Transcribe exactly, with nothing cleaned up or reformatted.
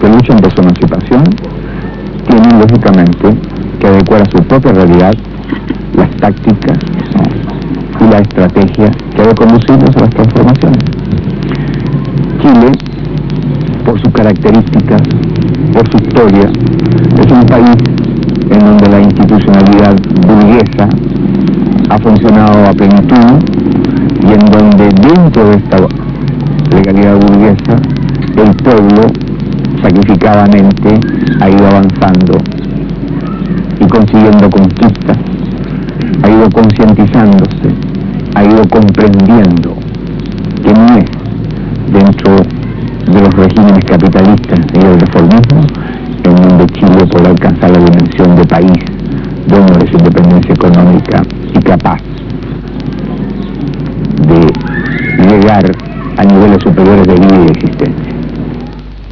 que luchan por su emancipación tienen lógicamente que adecuar a su propia realidad las tácticas y la estrategia que ha de conducirlos a las transformaciones. Chile, por sus características, por su historia, es un país en donde la institucionalidad burguesa ha funcionado a plenitud y en donde dentro de esta legalidad burguesa el pueblo sacrificadamente ha ido avanzando y consiguiendo conquistas, ha ido concientizándose, ha ido comprendiendo que no es dentro de los regímenes capitalistas y del reformismo en donde Chile podrá alcanzar la dimensión de país donde es independencia económica y capaz de llegar a niveles superiores de vida y de existencia.